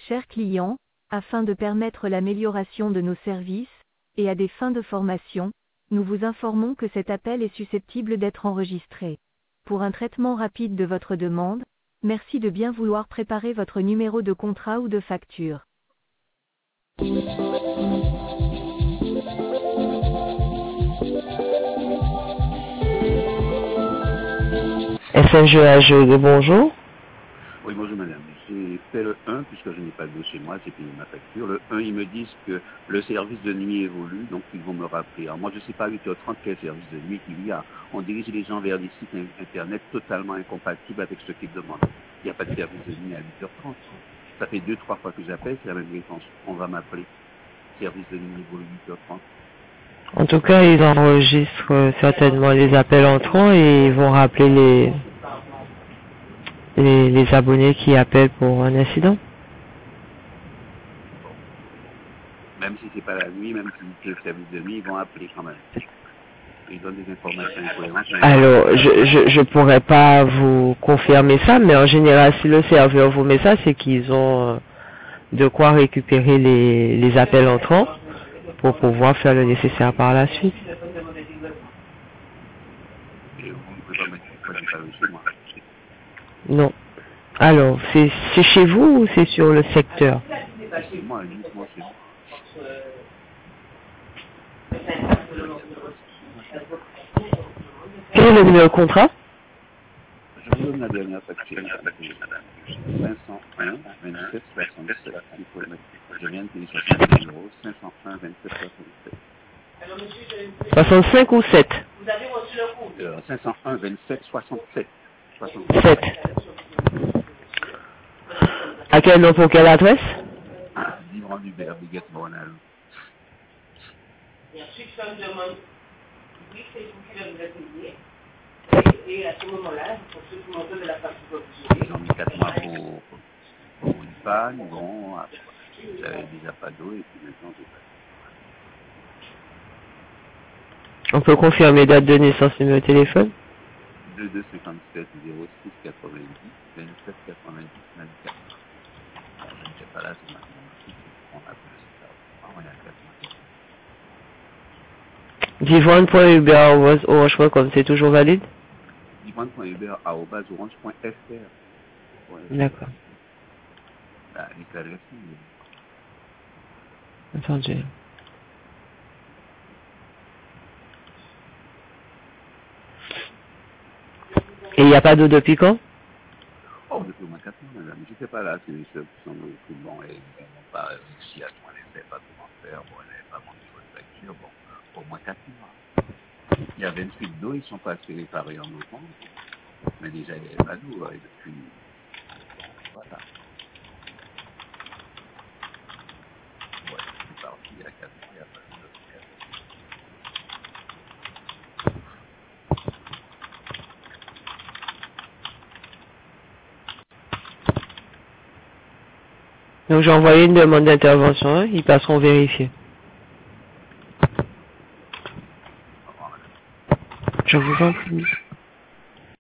Chers clients, afin de permettre l'amélioration de nos services, et à des fins de formation, nous vous informons que cet appel est susceptible d'être enregistré. Pour un traitement rapide de votre demande, merci de bien vouloir préparer votre numéro de contrat ou de facture. FNGAG, bonjour. Oui, bonjour madame. J'ai fait le 1 puisque je n'ai pas de chez moi, j'ai payé ma facture. Le 1, ils me disent que le service de nuit évolue, donc ils vont me rappeler. Alors moi, je ne sais pas à 8h30 quel service de nuit qu'il y a. On dirige les gens vers des sites internet totalement incompatibles avec ce qu'ils demandent. Il n'y a pas de service de nuit à 8h30. Ça fait 2-3 fois que j'appelle, c'est la même réponse. On va m'appeler. Service de nuit évolue 8h30. En tout cas, ils enregistrent certainement les appels entrants et ils vont rappeler les abonnés qui appellent pour un incident. Même si c'est pas la nuit, même si c'est le service de nuit, ils vont appeler quand même. Ils donnent des informations incohérentes. Alors, je pourrais pas vous confirmer ça, mais en général, si le serveur vous met ça, c'est qu'ils ont de quoi récupérer les appels entrants pour pouvoir faire le nécessaire par la suite. Et vous ne pouvez pas me dire que c'est pas chez moi. Non. Alors, c'est chez vous ou c'est sur le secteur? C'est moi, uniquement chez moi. Quel est le numéro de contrat? Je vous donne la dernière facture. 501 27 67. Il faut le mettre. Je viens de télécharger le numéro 501 27 67. 65 ou 7? 501 27 67. 7. À quel nom, pour quelle adresse? Divan du Berre, Biguette Mornal. Et ensuite, ça me demande, oui, c'est vous qui devez payer. Et à ce moment-là, pour ceux qui m'ont donné la facture provisoire. Ils ont mis 4 mois pour une panne. Bon, j'avais déjà pas d'eau et puis maintenant j'ai pas. On peut confirmer date de naissance, numéro de téléphone? 22 57 06 90 27 90 24. Bon, je ne sais pas là, c'est maintenant. On a plus ça. On est à 4 mois. Divon.hubert@orange.com, c'est toujours valide? Divon.hubert@orange.fr. D'accord. Bah, l'adresse, Attendez. Et il n'y a pas d'eau depuis quand? oh, depuis au moins 4 mois, madame. J'étais pas là, c'est les seuls qui sont bon, et ils n'ont pas réussi à tout, on ne savait pas comment faire, bon, on n'avait pas mon niveau de facture, bon, au moins 4 mois. Il y avait une fuite d'eau, ils sont passés réparer en novembre, mais déjà il n'y avait pas d'eau, et depuis, voilà. Ouais, c'est parti, il y a 4 mois, il n'y a pas d'eau. Donc j'ai envoyé une demande d'intervention, hein, ils passeront vérifier. Je vous en prie.